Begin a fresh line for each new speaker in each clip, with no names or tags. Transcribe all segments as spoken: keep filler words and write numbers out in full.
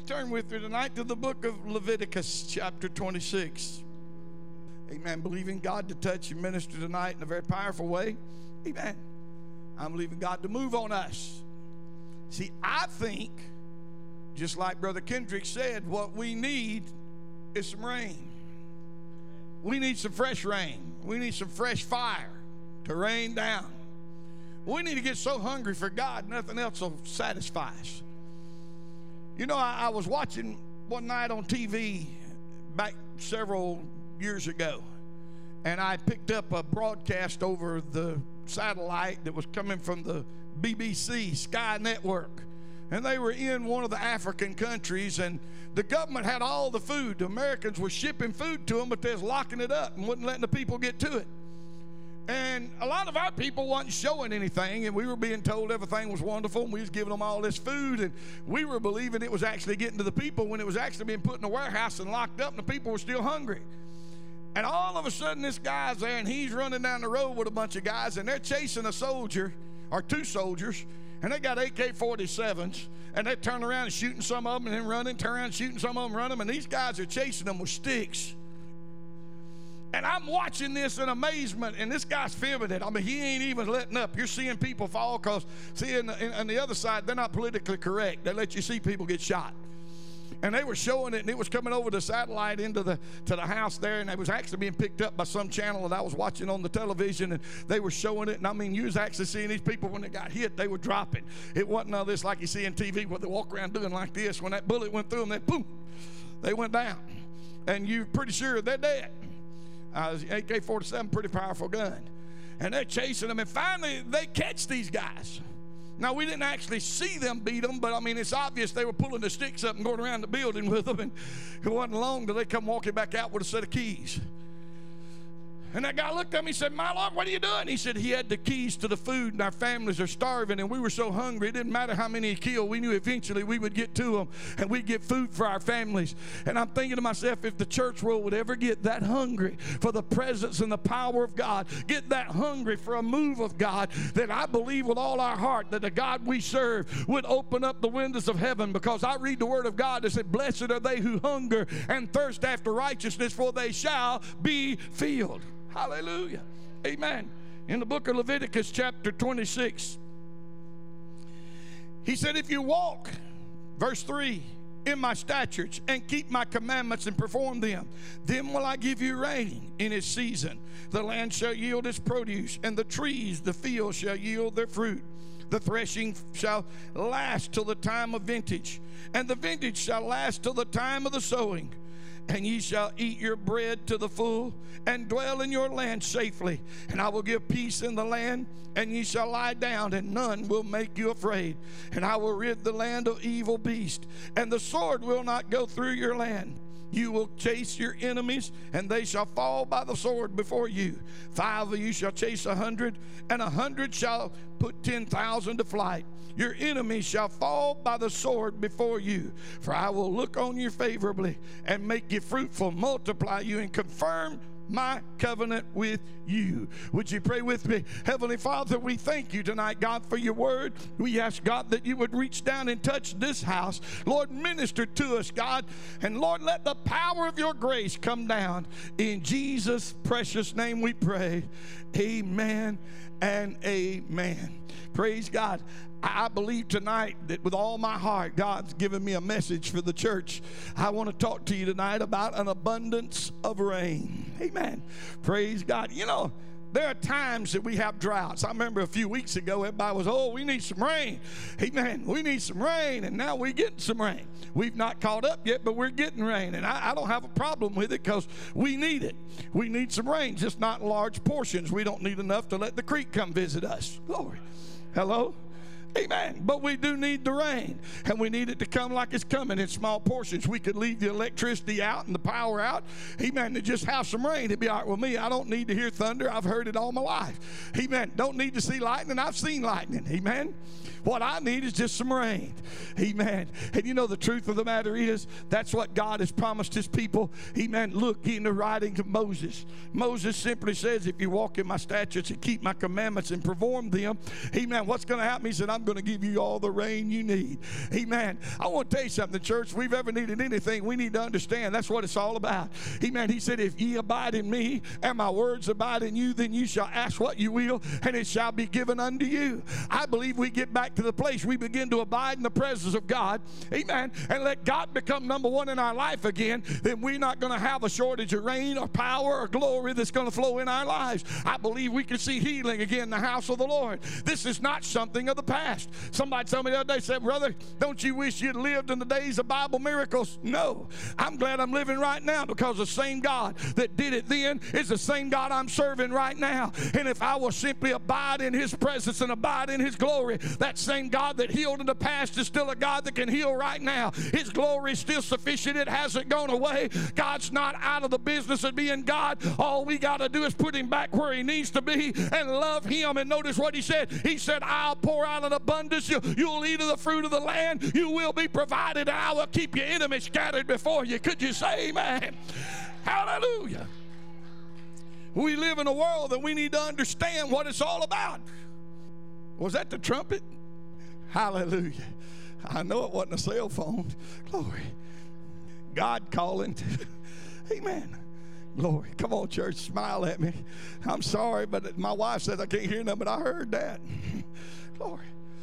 Turn with me tonight to the book of Leviticus, chapter twenty-six. Amen. Believing God to touch and minister tonight in a very powerful way. Amen. I'm believing God to move on us. See, I think, just like Brother Kendrick said, what we need is some rain. We need some fresh rain. We need some fresh fire to rain down. We need to get so hungry for God, nothing else will satisfy us. You know, I, I was watching one night on T V back several years ago, and I picked up a broadcast over the satellite that was coming from the B B C Sky Network, and they were in one of the African countries, and the government had all the food. The Americans were shipping food to them, but they was locking it up and wouldn't letting the people get to it. And a lot of our people wasn't showing anything, and we were being told everything was wonderful, and we was giving them all this food, and we were believing it was actually getting to the people when it was actually being put in a warehouse and locked up, and the people were still hungry. And all of a sudden, this guy's there, and he's running down the road with a bunch of guys, and they're chasing a soldier, or two soldiers, and they got A K forty-sevens, and they turn around and shooting some of them, and then running, turn around and shooting some of them, running, and these guys are chasing them with sticks. And I'm watching this in amazement, and this guy's filming it. I mean, he ain't even letting up. You're seeing people fall because, see, on the, on the other side, they're not politically correct. They let you see people get shot. And they were showing it, and it was coming over the satellite into the to the house there, and it was actually being picked up by some channel that I was watching on the television, and they were showing it. And I mean, you was actually seeing these people when they got hit, they were dropping. It wasn't all this like you see in T V where they walk around doing like this. When that bullet went through them, they boom, they went down. And you're pretty sure they're dead. Uh, A K forty-seven, pretty powerful gun. And they're chasing them, and finally they catch these guys. Now, we didn't actually see them beat them, but I mean, it's obvious they were pulling the sticks up and going around the building with them, and it wasn't long till they come walking back out with a set of keys. And that guy looked at me and said, "My Lord, what are you doing?" He said he had the keys to the food, and our families are starving, and we were so hungry, it didn't matter how many he killed. We knew eventually we would get to them, and we'd get food for our families. And I'm thinking to myself, if the church world would ever get that hungry for the presence and the power of God, get that hungry for a move of God, then I believe with all our heart that the God we serve would open up the windows of heaven, because I read the word of God that said, "Blessed are they who hunger and thirst after righteousness, for they shall be filled." Hallelujah. Amen. In the book of Leviticus chapter twenty-six, he said, "If you walk," verse three, "in my statutes and keep my commandments and perform them, then will I give you rain in its season. The land shall yield its produce, and the trees, the field shall yield their fruit. The threshing shall last till the time of vintage, and the vintage shall last till the time of the sowing. And ye shall eat your bread to the full, and dwell in your land safely. And I will give peace in the land, and ye shall lie down, and none will make you afraid. And I will rid the land of evil beasts, and the sword will not go through your land. You will chase your enemies, and they shall fall by the sword before you. Five of you shall chase a hundred, and a hundred shall put ten thousand to flight. Your enemies shall fall by the sword before you. For I will look on you favorably, and make you fruitful, multiply you, and confirm my covenant with you." Would you pray with me? Heavenly Father, we thank you tonight, God, for your word. We ask, God, that you would reach down and touch this house. Lord, minister to us, God. And Lord, let the power of your grace come down. In Jesus' precious name we pray. Amen and amen. Praise God. I believe tonight that with all my heart, God's given me a message for the church. I want to talk to you tonight about an abundance of rain. Amen. Praise God. You know, there are times that we have droughts. I remember a few weeks ago, everybody was, "Oh, we need some rain." Amen. We need some rain, and now we're getting some rain. We've not caught up yet, but we're getting rain, and I, I don't have a problem with it because we need it. We need some rain, just not in large portions. We don't need enough to let the creek come visit us. Glory. Hello? Amen. But we do need the rain, and we need it to come like it's coming in small portions. We could leave the electricity out and the power out. Amen. To just have some rain. It'd be all right with me. I don't need to hear thunder. I've heard it all my life. Amen. Don't need to see lightning. I've seen lightning. Amen. What I need is just some rain. Amen. And you know the truth of the matter is, that's what God has promised his people. Amen. Look in the writings of Moses. Moses simply says, if you walk in my statutes and keep my commandments and perform them, amen, what's going to happen? He said, I'm going to give you all the rain you need. Amen. I want to tell you something, church. If we've ever needed anything, we need to understand that's what it's all about. Amen. He said, if ye abide in me and my words abide in you, then you shall ask what you will, and it shall be given unto you. I believe we get back to the place we begin to abide in the presence of God, amen, and let God become number one in our life again, then we're not going to have a shortage of rain or power or glory that's going to flow in our lives. I believe we can see healing again in the house of the Lord. This is not something of the past. Somebody told me the other day, said, brother, don't you wish you'd lived in the days of Bible miracles? No. I'm glad I'm living right now, because the same God that did it then is the same God I'm serving right now. And if I will simply abide in his presence and abide in his glory, that same God that healed in the past is still a God that can heal right now. His glory is still sufficient. It hasn't gone away. God's not out of the business of being God. All we got to do is put him back where he needs to be and love him. And notice what he said. He said, I'll pour out an abundance. You, you'll eat of the fruit of the land. You will be provided. I will keep your enemies scattered before you. Could you say amen? Hallelujah. We live in a world that we need to understand what it's all about. Was that the trumpet? Hallelujah. I know it wasn't a cell phone. Glory. God calling. Amen. Glory. Come on, church. Smile at me. I'm sorry, but my wife says I can't hear nothing, but I heard that. Glory.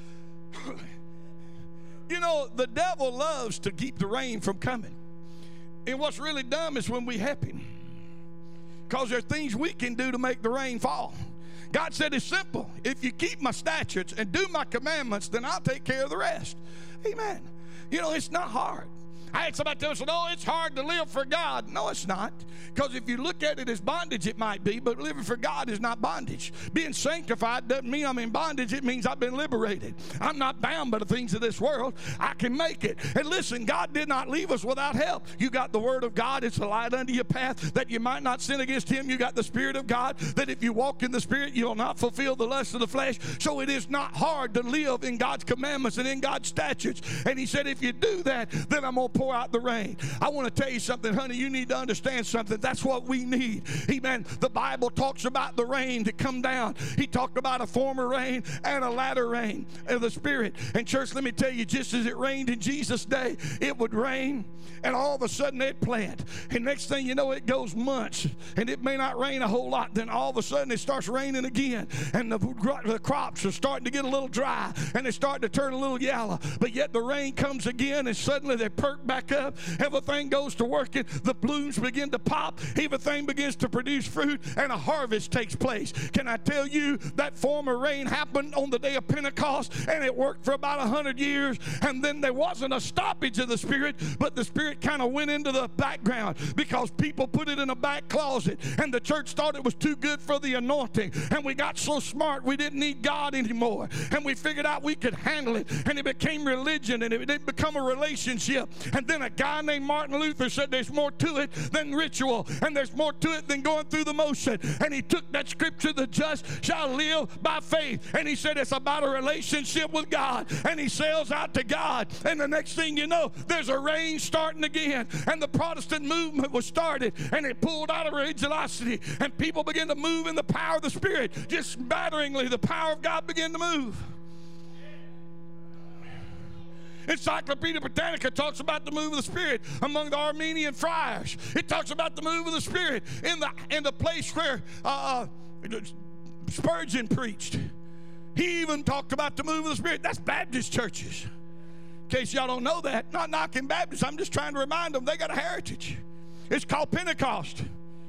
You know, the devil loves to keep the rain from coming. And what's really dumb is when we help him, because there are things we can do to make the rain fall. God said it's simple. If you keep my statutes and do my commandments, then I'll take care of the rest. Amen. You know, it's not hard. I had somebody tell us, oh, it's hard to live for God. No, it's not. Because if you look at it as bondage, it might be, but living for God is not bondage. Being sanctified doesn't mean I'm in bondage. It means I've been liberated. I'm not bound by the things of this world. I can make it. And listen, God did not leave us without help. You got the Word of God. It's a light unto your path that you might not sin against him. You got the Spirit of God that if you walk in the Spirit, you'll not fulfill the lust of the flesh. So it is not hard to live in God's commandments and in God's statutes. And he said, if you do that, then I'm going to pour out the rain. I want to tell you something, honey. You need to understand something. That's what we need. Amen. The Bible talks about the rain to come down. He talked about a former rain and a latter rain of the Spirit. And church, let me tell you, just as it rained in Jesus' day, it would rain, and all of a sudden it'd plant. And next thing you know, it goes months, and it may not rain a whole lot. Then all of a sudden it starts raining again, and the, the crops are starting to get a little dry, and they start to turn a little yellow. But yet the rain comes again, and suddenly they perk back up. Everything goes to working. The blooms begin to pop. Everything begins to produce fruit, and a harvest takes place. Can I tell you that former rain happened on the day of Pentecost, and it worked for about a hundred years, and then there wasn't a stoppage of the Spirit, but the Spirit kind of went into the background because people put it in a back closet, and the church thought it was too good for the anointing, and we got so smart we didn't need God anymore, and we figured out we could handle it, and it became religion, and it didn't become a relationship. And then a guy named Martin Luther said there's more to it than ritual, and there's more to it than going through the motion. And he took that scripture, the just shall live by faith, and he said it's about a relationship with God, and he sails out to God, and the next thing you know, there's a rain starting again, and the Protestant movement was started, and it pulled out of religiosity, and people began to move in the power of the Spirit. Just batteringly, the power of God began to move. Encyclopedia Britannica talks about the move of the Spirit among the Armenian friars. It talks about the move of the Spirit in the in the place where uh, Spurgeon preached. He even talked about the move of the Spirit. That's Baptist churches. In case y'all don't know that, not knocking Baptists, I'm just trying to remind them they got a heritage. It's called Pentecost.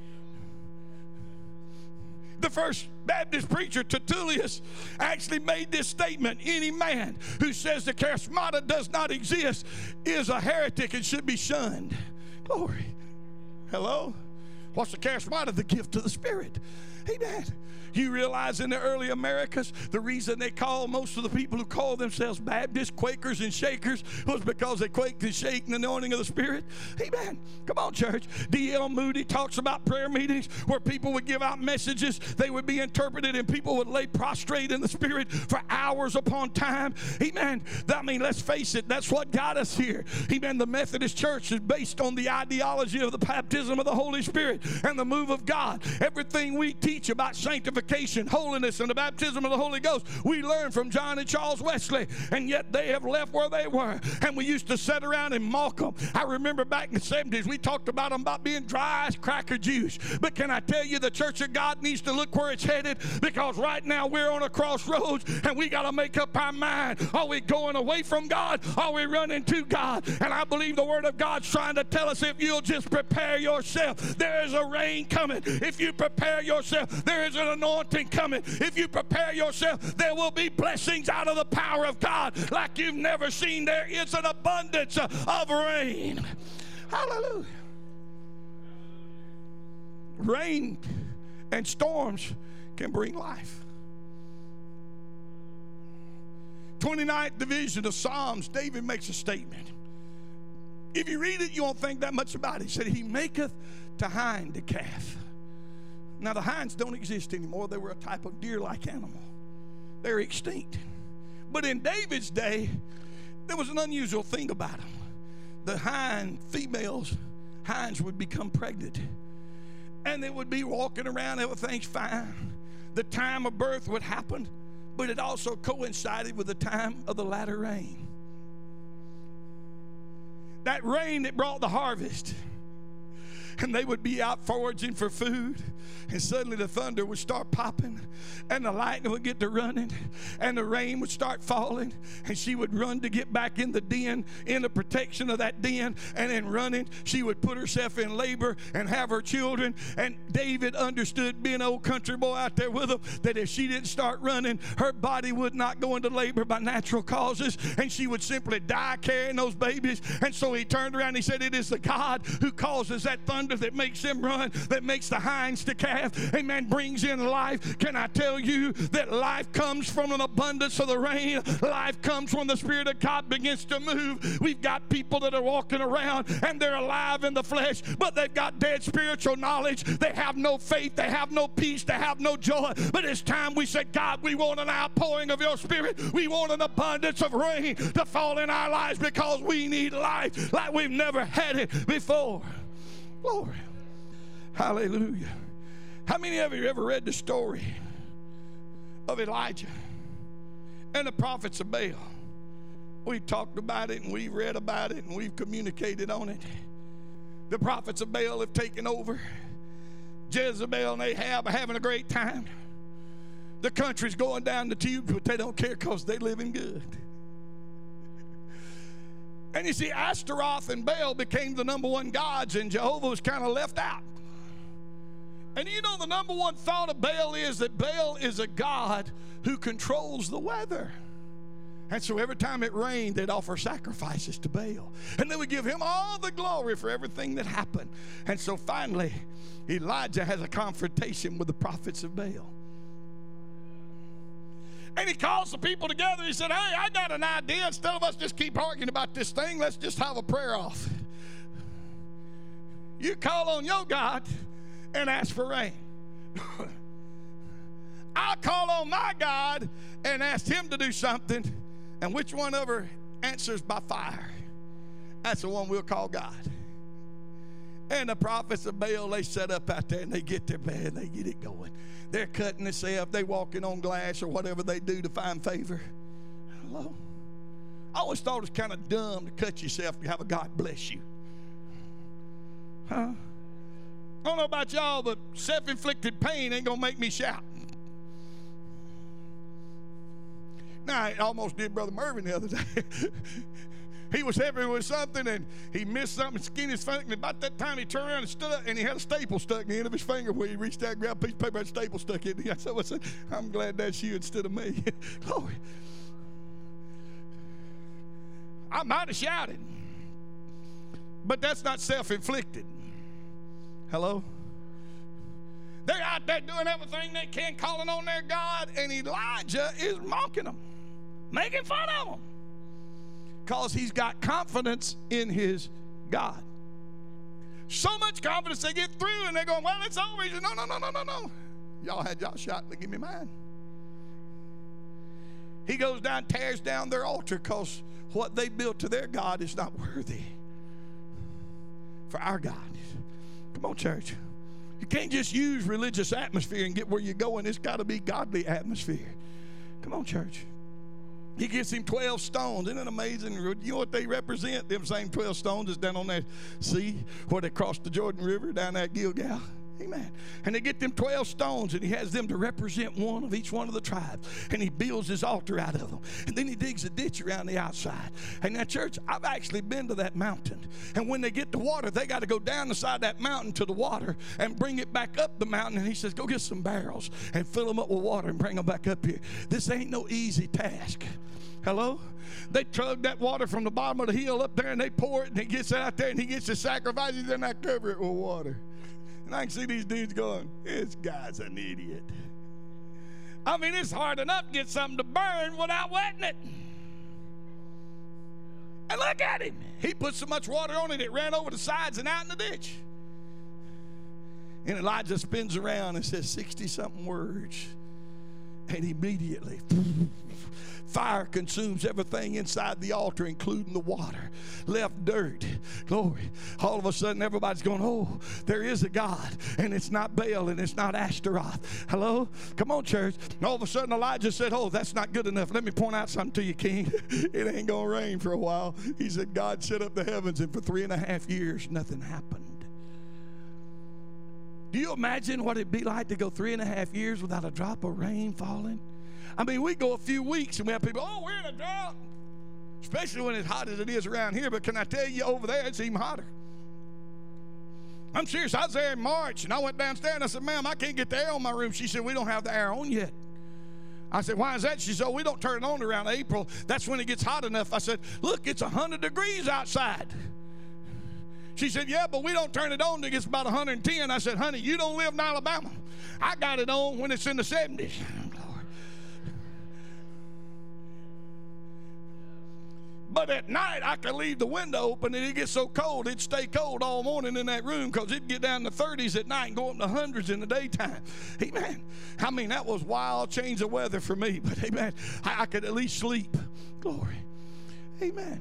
The first Baptist preacher, Tertullius, actually made this statement: any man who says the charismata does not exist is a heretic and should be shunned. Glory. Hello? What's the charismata? The gift of the Spirit. Amen. You realize in the early Americas, the reason they call most of the people who call themselves Baptists, Quakers, and Shakers was because they quaked and shake in the anointing of the Spirit. Amen. Come on, church. D L Moody talks about prayer meetings where people would give out messages. They would be interpreted and people would lay prostrate in the Spirit for hours upon time. Amen. I mean, let's face it, that's what got us here. Amen. The Methodist Church is based on the ideology of the baptism of the Holy Spirit and the move of God. Everything we teach about sanctification, holiness, and the baptism of the Holy Ghost, we learned from John and Charles Wesley, and yet they have left where they were, and we used to sit around and mock them. I remember back in the seventies, we talked about them about being dry as cracker juice. But can I tell you, the Church of God needs to look where it's headed, because right now we're on a crossroads, and we got to make up our mind. Are we going away from God? Are we running to God? And I believe the Word of God's trying to tell us, if you'll just prepare yourself, there is a rain coming. If you prepare yourself, there is an anointing coming. If you prepare yourself, there will be blessings out of the power of God like you've never seen. There is an abundance of rain. Hallelujah. Rain and storms can bring life. twenty-ninth division of Psalms, David makes a statement. If you read it, you won't think that much about it. He said, he maketh to hind the calf. Now, the hinds don't exist anymore. They were a type of deer-like animal. They're extinct. But in David's day, there was an unusual thing about them. The hind females, hinds would become pregnant. And they would be walking around, everything's fine. The time of birth would happen, but it also coincided with the time of the latter rain. That rain that brought the harvest. And they would be out foraging for food, and suddenly the thunder would start popping, and the lightning would get to running, and the rain would start falling, and she would run to get back in the den, in the protection of that den, and in running, she would put herself in labor and have her children. And David understood, being an old country boy out there with him, that if she didn't start running, her body would not go into labor by natural causes, and she would simply die carrying those babies. And so he turned around and he said, it is the God who causes that thunder that makes them run, that makes the hinds to calf, amen, brings in life. Can I tell you that life comes from an abundance of the rain? Life comes when the Spirit of God begins to move. We've got people that are walking around and they're alive in the flesh, but they've got dead spiritual knowledge. They have no faith, they have no peace, they have no joy. But it's time we say, God, we want an outpouring of your Spirit. We want an abundance of rain to fall in our lives, because we need life like we've never had it before. Glory. Hallelujah. How many of you have ever read the story of Elijah and the prophets of Baal? We've talked about it, and we've read about it, and we've communicated on it. The prophets of Baal have taken over. Jezebel and Ahab are having a great time. The country's going down the tubes, but they don't care because they're living good. And you see, Ashtaroth and Baal became the number one gods, and Jehovah was kind of left out. And you know, the number one thought of Baal is that Baal is a god who controls the weather. And so every time it rained, they'd offer sacrifices to Baal. And they would give him all the glory for everything that happened. And so finally, Elijah has a confrontation with the prophets of Baal. And he calls the people together. He said, hey, I got an idea. Instead of us just keep arguing about this thing, let's just have a prayer off. You call on your God and ask for rain. I'll call on my God and ask him to do something. And which one ever answers by fire, that's the one we'll call God. And the prophets of Baal, they set up out there and they get their bed and they get it going. They're cutting themselves. They're walking on glass or whatever they do to find favor. Hello? I always thought it was kind of dumb to cut yourself and have a God bless you. Huh? I don't know about y'all, but self-inflicted pain ain't going to make me shout. Now, I almost did Brother Mervyn the other day. He was helping with something, and he missed something, skinned his finger, and about that time he turned around and stood up, and he had a staple stuck in the end of his finger where he reached out and grabbed a piece of paper and a staple stuck in it. I said, I said, I'm glad that's you instead of me. Glory. I might have shouted, but that's not self-inflicted. Hello? They're out there doing everything they can, calling on their God, and Elijah is mocking them, making fun of them, because he's got confidence in his God. So much confidence they get through, and they're going, well, it's over. He said, no, no, no, no, no, no. Y'all had y'all shot, but give me mine. He goes down, tears down their altar, because what they built to their God is not worthy for our God. Come on, church. You can't just use religious atmosphere and get where you're going. It's got to be godly atmosphere. Come on, church. He gives him twelve stones. Isn't it amazing? You know what they represent? Them same twelve stones is down on that sea where they crossed the Jordan River down at Gilgal. Amen. And they get them twelve stones, and he has them to represent one of each one of the tribes. And he builds his altar out of them. And then he digs a ditch around the outside. And now, church, I've actually been to that mountain. And when they get the water, they got to go down the side of that mountain to the water and bring it back up the mountain. And he says, go get some barrels and fill them up with water and bring them back up here. This ain't no easy task. Hello? They tug that water from the bottom of the hill up there, and they pour it, and he gets out there, and he gets the sacrifices, and I cover it with water. And I can see these dudes going, this guy's an idiot. I mean, it's hard enough to get something to burn without wetting it. And look at him. He put so much water on it, it ran over the sides and out in the ditch. And Elijah spins around and says sixty-something words. And immediately, fire consumes everything inside the altar, including the water. Left dirt. Glory. All of a sudden, everybody's going, oh, there is a God, and it's not Baal, and it's not Ashtaroth. Hello? Come on, church. And all of a sudden, Elijah said, oh, that's not good enough. Let me point out something to you, king. It ain't going to rain for a while. He said, God shut up the heavens, and for three and a half years, nothing happened. Do you imagine what it'd be like to go three and a half years without a drop of rain falling? I mean, we go a few weeks and we have people, oh, we're in a drought. Especially when it's hot as it is around here. But can I tell you, over there, it's even hotter. I'm serious. I was there in March, and I went downstairs, and I said, ma'am, I can't get the air on my room. She said, we don't have the air on yet. I said, why is that? She said, oh, we don't turn it on around April. That's when it gets hot enough. I said, look, it's one hundred degrees outside. She said, yeah, but we don't turn it on until it gets about one hundred ten. I said, honey, you don't live in Alabama. I got it on when it's in the seventies. But at night, I could leave the window open, and it gets so cold, it'd stay cold all morning in that room, because it'd get down to thirties at night and go up to hundreds in the daytime. Amen. I mean, that was wild change of weather for me. But, amen, I, I could at least sleep. Glory. Amen.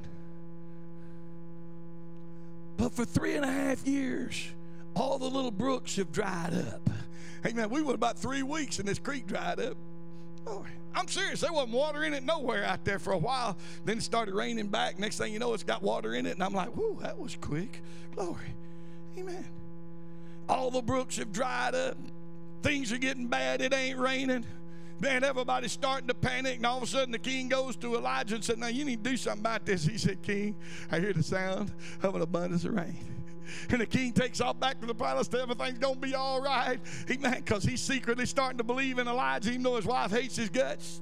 But for three and a half years, all the little brooks have dried up. Amen. We went about three weeks, and this creek dried up. Oh, I'm serious. There wasn't water in it nowhere out there for a while. Then it started raining back. Next thing you know, it's got water in it. And I'm like, whoo, that was quick. Glory. Amen. All the brooks have dried up. Things are getting bad. It ain't raining. Man, everybody's starting to panic. And all of a sudden, the king goes to Elijah and said, now, you need to do something about this. He said, king, I hear the sound of an abundance of rain. And the king takes off back to the palace. Everything's going to be all right. Amen. Because he's secretly starting to believe in Elijah, even though his wife hates his guts.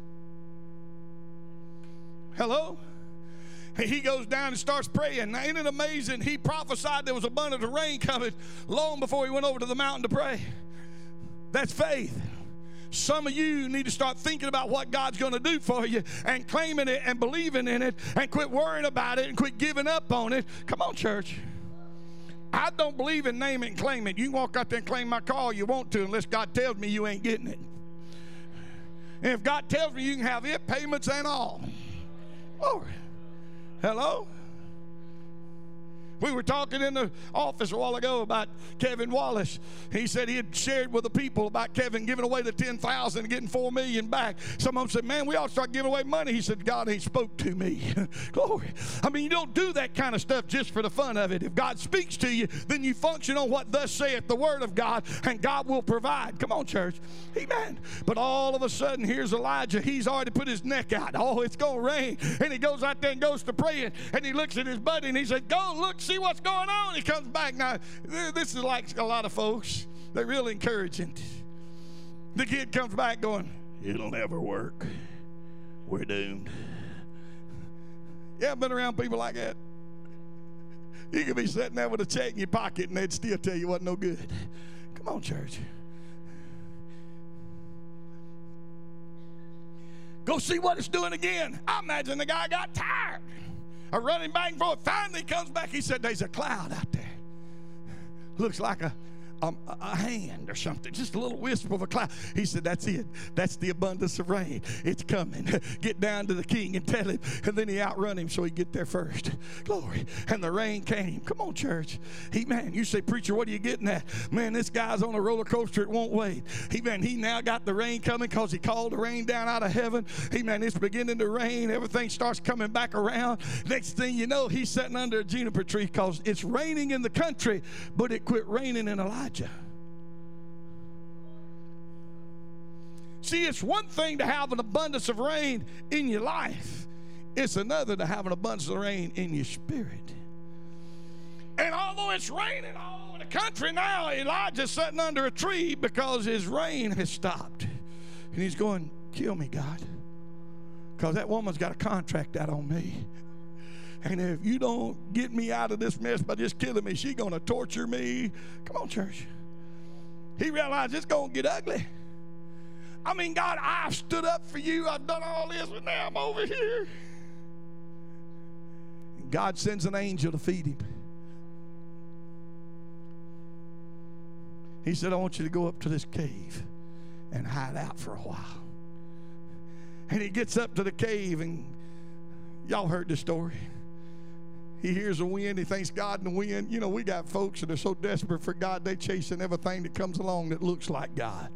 Hello? And he goes down and starts praying. Now, isn't it amazing? He prophesied there was abundance of rain coming long before he went over to the mountain to pray. That's faith. Some of you need to start thinking about what God's going to do for you and claiming it and believing in it and quit worrying about it and quit giving up on it. Come on, church. I don't believe in name it and claim it. You can walk out there and claim my car all you want to, unless God tells me you ain't getting it. And if God tells me you can have it, payments and all. Glory. Hello? We were talking in the office a while ago about Kevin Wallace. He said he had shared with the people about Kevin giving away the ten thousand and getting four million back. Some of them said, man, we ought to start giving away money. He said, God ain't spoke to me. Glory. I mean, you don't do that kind of stuff just for the fun of it. If God speaks to you, then you function on what thus saith the word of God, and God will provide. Come on, church. Amen. But all of a sudden, here's Elijah. He's already put his neck out. Oh, it's going to rain. And he goes out there and goes to praying, and he looks at his buddy, and he said, go look, see what's going on. He comes back. Now, this is like a lot of folks. They're real encouraging. The kid comes back going, it'll never work. We're doomed. Yeah, I've been around people like that. You could be sitting there with a check in your pocket, and they'd still tell you it wasn't no good. Come on, church. Go see what it's doing again. I imagine the guy got tired of running back and forth. Finally he comes back. He said, there's a cloud out there. Looks like a Um, a hand or something, just a little wisp of a cloud. He said, that's it. That's the abundance of rain. It's coming. Get down to the king and tell him. And then he outrun him so he get there first. Glory. And the rain came. Come on, church. He, man, you say, preacher, what are you getting at? Man, this guy's on a roller coaster. It won't wait. He, man, he now got the rain coming because he called the rain down out of heaven. He, man, it's beginning to rain. Everything starts coming back around. Next thing you know, he's sitting under a juniper tree because it's raining in the country, but it quit raining in Elijah. See, it's one thing to have an abundance of rain in your life. It's another to have an abundance of rain in your spirit. And although it's raining all over the country now, Elijah's sitting under a tree because his rain has stopped. And he's going, kill me, God. Because that woman's got a contract out on me. And if you don't get me out of this mess by just killing me, she's going to torture me. Come on, church. He realized it's going to get ugly. I mean, God, I've stood up for you. I've done all this, but now I'm over here. And God sends an angel to feed him. He said, I want you to go up to this cave and hide out for a while. And he gets up to the cave, and y'all heard the story. He hears the wind. He thinks God in the wind. You know, we got folks that are so desperate for God, they chasing everything that comes along that looks like God.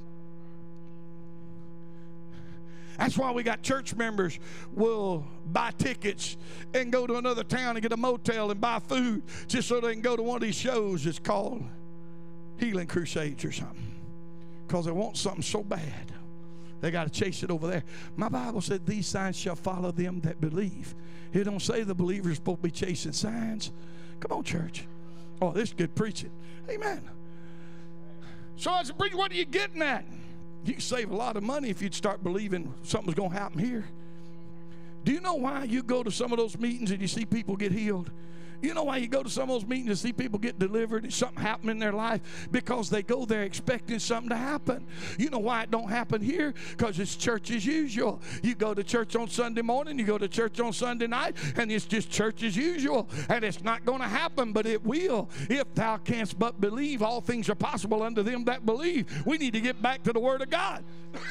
That's why we got church members will buy tickets and go to another town and get a motel and buy food just so they can go to one of these shows that's called Healing Crusades or something. Because they want something so bad. They got to chase it over there. My Bible said these signs shall follow them that believe. It don't say the believer's supposed to be chasing signs. Come on, church. Oh, this is good preaching. Amen. So as a preacher, what are you getting at? You can save a lot of money if you'd start believing something's going to happen here. Do you know why you go to some of those meetings and you see people get healed? You know why you go to some of those meetings and see people get delivered and something happen in their life? Because they go there expecting something to happen. You know why it don't happen here? Because it's church as usual. You go to church on Sunday morning, you go to church on Sunday night, and it's just church as usual. And it's not going to happen, but it will. If thou canst but believe, all things are possible unto them that believe. We need to get back to the Word of God.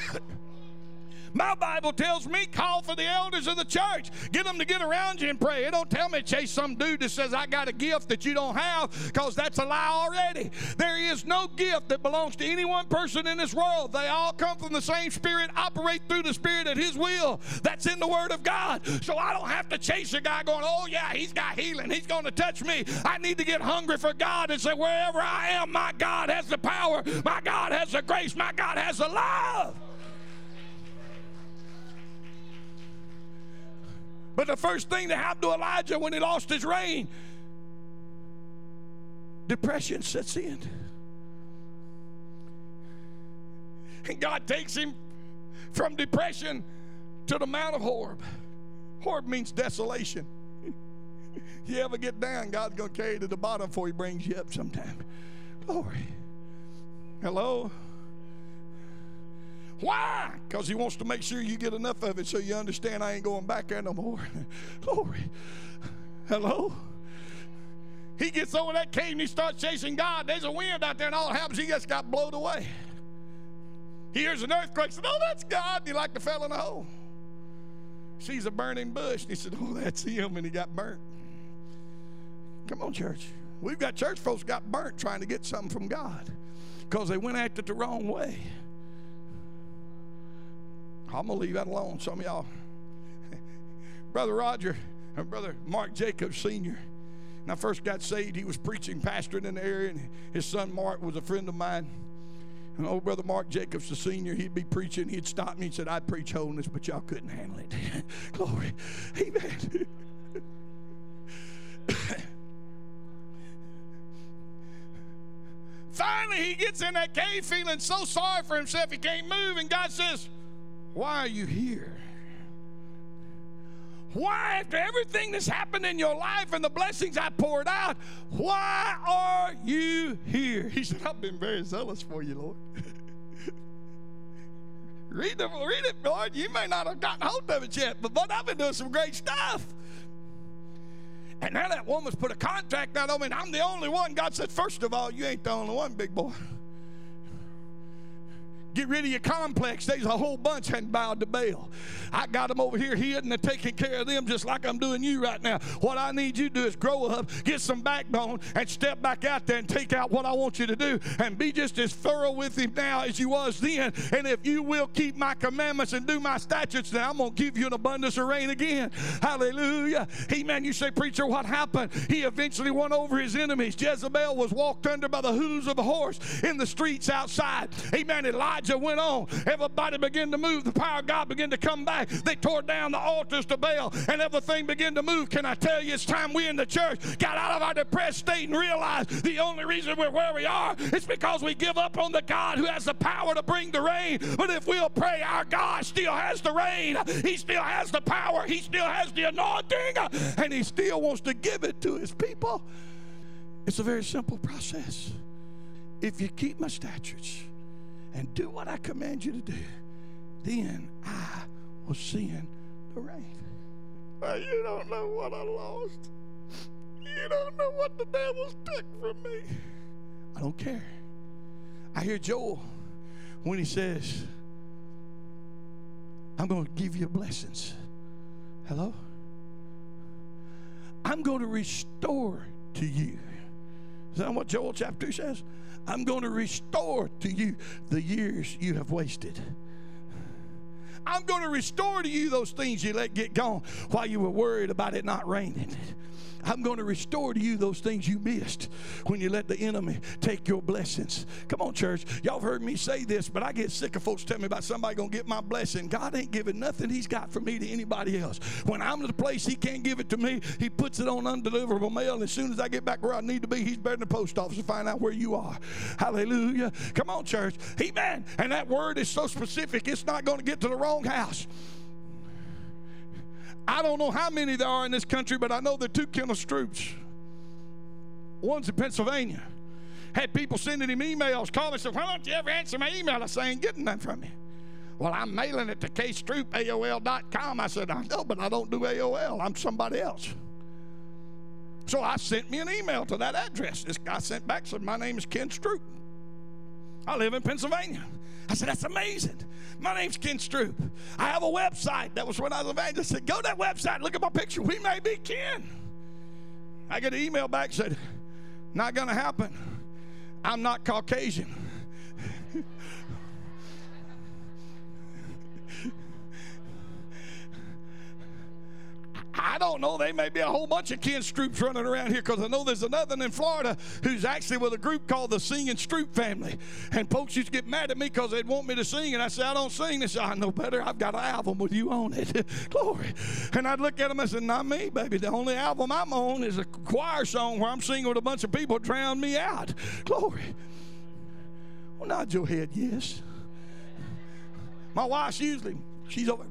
My Bible tells me call for the elders of the church. Get them to get around you and pray. It don't tell me chase some dude that says I got a gift that you don't have, because that's a lie already. There is no gift that belongs to any one person in this world. They all come from the same Spirit, operate through the Spirit at His will. That's in the Word of God. So I don't have to chase a guy going, oh yeah, he's got healing. He's going to touch me. I need to get hungry for God and say, wherever I am, my God has the power. My God has the grace. My God has the love. But the first thing that happened to Elijah when he lost his rain, depression sets in. And God takes him from depression to the Mount of Horeb. Horeb means desolation. You ever get down, God's going to carry you to the bottom before He brings you up sometime. Glory. Hello? Why? Because He wants to make sure you get enough of it so you understand I ain't going back there no more. Glory. Hello? He gets over that cave and he starts chasing God. There's a wind out there, and all that happens, he just got blown away. He hears an earthquake. Said, oh, that's God. And he like the fell in a hole. Sees a burning bush. And he said, oh, that's Him. And he got burnt. Come on, church. We've got church folks got burnt trying to get something from God because they went at it the wrong way. I'm going to leave that alone. Some of y'all. Brother Roger, or Brother Mark Jacobs Senior, when I first got saved, he was preaching, pastoring in the area, and his son Mark was a friend of mine. And old Brother Mark Jacobs, the senior, he'd be preaching. He'd stop me and said, I'd preach holiness, but y'all couldn't handle it. Glory. Amen. Finally, he gets in that cave feeling so sorry for himself he can't move, and God says, why are you here? Why, after everything that's happened in your life and the blessings I poured out, why are you here? He said, I've been very zealous for you, Lord. Read, the, read it, Lord. You may not have gotten hold of it yet, but, but I've been doing some great stuff. And now that woman's put a contract out on me, and I'm the only one. God said, first of all, you ain't the only one, big boy. Get rid of your complex. There's a whole bunch hadn't bowed to Baal. I got them over here hidden and taking care of them just like I'm doing you right now. What I need you to do is grow up, get some backbone, and step back out there and take out what I want you to do and be just as thorough with him now as you was then. And if you will keep my commandments and do my statutes, then I'm going to give you an abundance of rain again. Hallelujah. Amen. You say, preacher, what happened? He eventually won over his enemies. Jezebel was walked under by the hooves of a horse in the streets outside. Amen. Elijah went on. Everybody began to move. The power of God began to come back. They tore down the altars to Baal, and everything began to move. Can I tell you, it's time we in the church got out of our depressed state and realized the only reason we're where we are is because we give up on the God who has the power to bring the rain. But if we'll pray, our God still has the rain. He still has the power. He still has the anointing, and he still wants to give it to his people. It's a very simple process. If you keep my statutes and do what I command you to do, then I will send the rain. Well, you don't know what I lost. You don't know what the devil's took from me. I don't care. I hear Joel when he says, I'm going to give you blessings. Hello? I'm going to restore to you. Is that what Joel chapter two says? I'm going to restore to you the years you have wasted. I'm going to restore to you those things you let get gone while you were worried about it not raining. I'm going to restore to you those things you missed when you let the enemy take your blessings. Come on, church. Y'all have heard me say this, but I get sick of folks telling me about somebody going to get my blessing. God ain't giving nothing he's got for me to anybody else. When I'm in the place he can't give it to me, he puts it on undeliverable mail, and as soon as I get back where I need to be, he's better than the post office to find out where you are. Hallelujah. Come on, church. Amen. And that word is so specific, it's not going to get to the wrong house. I don't know how many there are in this country, but I know there are two Kenneth Stroups. One's in Pennsylvania. Had people sending him emails, calling, said, why don't you ever answer my email? I said, I ain't getting none from you. Well, I'm mailing it to k stroop A O L dot com. I said, I know, but I don't do A O L. I'm somebody else. So I sent me an email to that address. This guy sent back, said, my name is Ken Stroup. I live in Pennsylvania. I said, that's amazing. My name's Ken Stroup. I have a website. That was when I was evangelist. I said, go to that website, look at my picture. We may be kin. I get an email back, said, not going to happen. I'm not Caucasian. I don't know. There may be a whole bunch of Ken Stroups running around here, because I know there's another one in Florida who's actually with a group called the Singing Stroup Family. And folks used to get mad at me because they'd want me to sing. And I said, I don't sing. They said, I know better. I've got an album with you on it. Glory. And I'd look at them and say, not me, baby. The only album I'm on is a choir song where I'm singing with a bunch of people drown me out. Glory. Well, nod your head, yes. My wife's usually, she's over.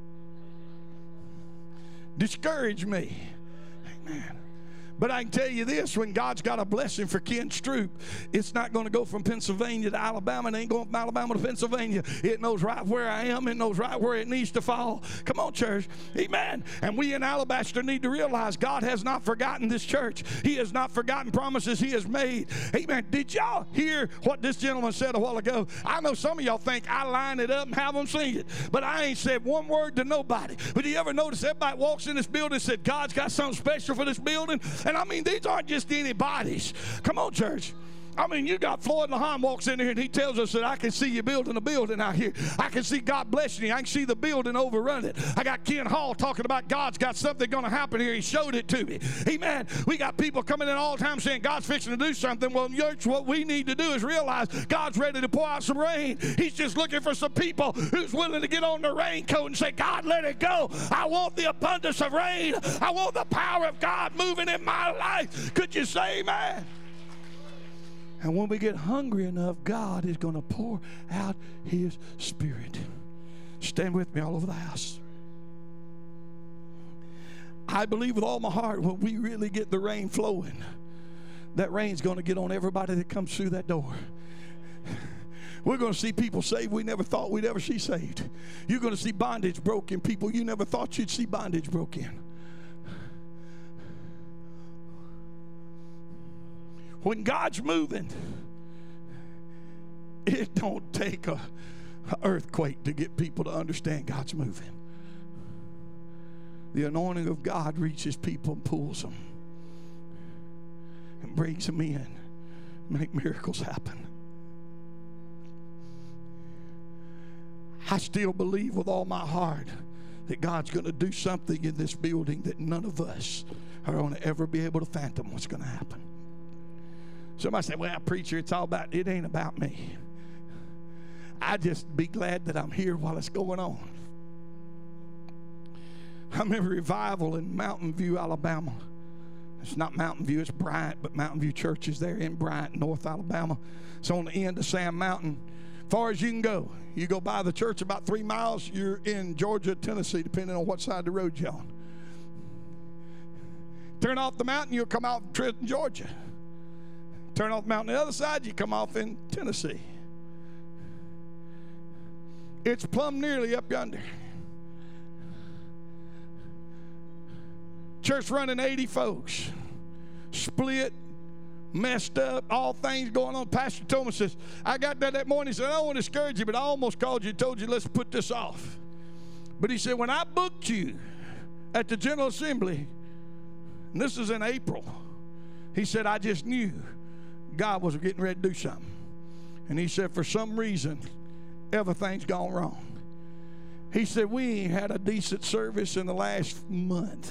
Discourage me. Amen. But I can tell you this, when God's got a blessing for Ken Stroup, it's not going to go from Pennsylvania to Alabama. It ain't going from Alabama to Pennsylvania. It knows right where I am. It knows right where it needs to fall. Come on, church. Amen. And we in Alabaster need to realize God has not forgotten this church. He has not forgotten promises he has made. Amen. Did y'all hear what this gentleman said a while ago? I know some of y'all think I line it up and have them sing it, but I ain't said one word to nobody. But do you ever notice everybody walks in this building and said, God's got something special for this building? And I mean, these aren't just anybody's. Come on, church. I mean, you got Floyd Lahan walks in here and he tells us that I can see you building a building out here. I can see God blessing you. I can see the building overrun it. I got Ken Hall talking about God's got something going to happen here. He showed it to me. Amen. We got people coming in all the time saying God's fixing to do something. Well, church, what we need to do is realize God's ready to pour out some rain. He's just looking for some people who's willing to get on the raincoat and say, God, let it go. I want the abundance of rain. I want the power of God moving in my life. Could you say amen? And when we get hungry enough, God is going to pour out his Spirit. Stand with me all over the house. I believe with all my heart, when we really get the rain flowing, that rain's going to get on everybody that comes through that door. We're going to see people saved we never thought we'd ever see saved. You're going to see bondage broken, people you never thought you'd see bondage broken. When God's moving, it don't take a, a earthquake to get people to understand God's moving. The anointing of God reaches people and pulls them and brings them in, make miracles happen. I still believe with all my heart that God's going to do something in this building that none of us are going to ever be able to fathom what's going to happen. Somebody say, well, preacher, it's all about, it ain't about me. I just be glad that I'm here while it's going on. I'm in a revival in Mountain View, Alabama. It's not Mountain View, it's Bryant, but Mountain View Church is there in Bryant, North Alabama. It's on the end of Sand Mountain. Far as you can go. You go by the church about three miles, you're in Georgia, Tennessee, depending on what side of the road you're on. Turn off the mountain, you'll come out in Trenton, Georgia. Turn off the mountain on the other side, you come off in Tennessee. It's plumb nearly up yonder. Church running eighty folks. Split. Messed up, all things going on. Pastor told me, says, I got there that morning, he said, I don't want to discourage you, but I almost called you and told you, let's put this off. But he said, when I booked you at the General Assembly, and this is in April, he said, I just knew God was getting ready to do something. And he said, for some reason, everything's gone wrong. He said, we ain't had a decent service in the last month.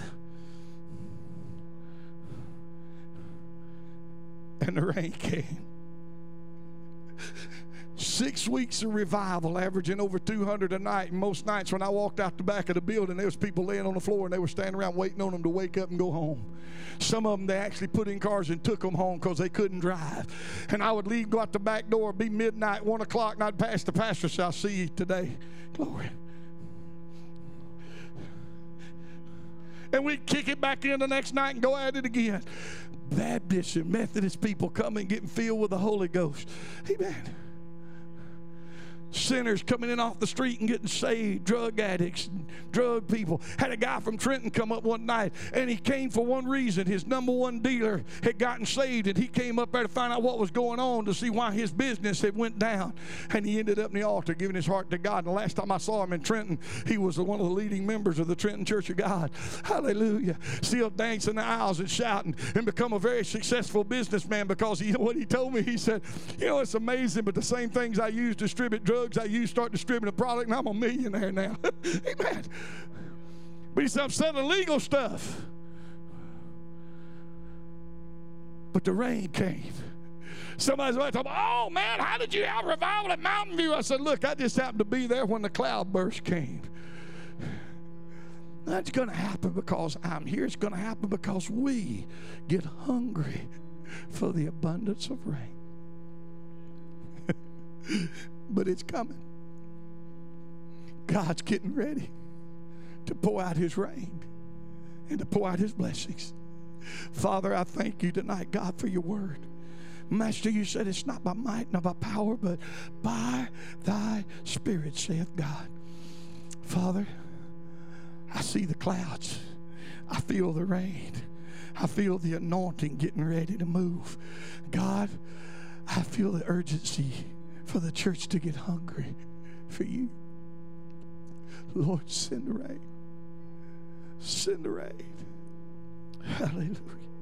And the rain came. Six weeks of revival, averaging over two hundred a night. And most nights when I walked out the back of the building, there was people laying on the floor and they were standing around waiting on them to wake up and go home. Some of them, they actually put in cars and took them home because they couldn't drive. And I would leave, go out the back door, it'd be midnight, one o'clock, and I'd pass the pastor, say, I'll see you today. Glory. And we'd kick it back in the next night and go at it again. Baptist and Methodist people coming, getting filled with the Holy Ghost. Amen. Sinners coming in off the street and getting saved, drug addicts and drug people. Had a guy from Trenton come up one night, and he came for one reason. His number one dealer had gotten saved, and he came up there to find out what was going on, to see why his business had went down. And he ended up in the altar giving his heart to God. And the last time I saw him in Trenton, he was one of the leading members of the Trenton Church of God. Hallelujah. Still dancing the aisles and shouting, and become a very successful businessman, because you know what he told me? He said, you know, it's amazing, but the same things I use to distribute drugs, I used to start distributing a product, and I'm a millionaire now. Amen. But he said, I'm selling legal stuff. But the rain came. Somebody's like, oh man, how did you have revival at Mountain View? I said, look, I just happened to be there when the cloud burst came. That's going to happen because I'm here. It's going to happen because we get hungry for the abundance of rain. But it's coming. God's getting ready to pour out his rain and to pour out his blessings. Father, I thank you tonight, God, for your word. Master, you said it's not by might, not by power, but by thy Spirit, saith God. Father, I see the clouds. I feel the rain. I feel the anointing getting ready to move. God, I feel the urgency for the church to get hungry for you. Lord, send the rain. Send the rain. Hallelujah.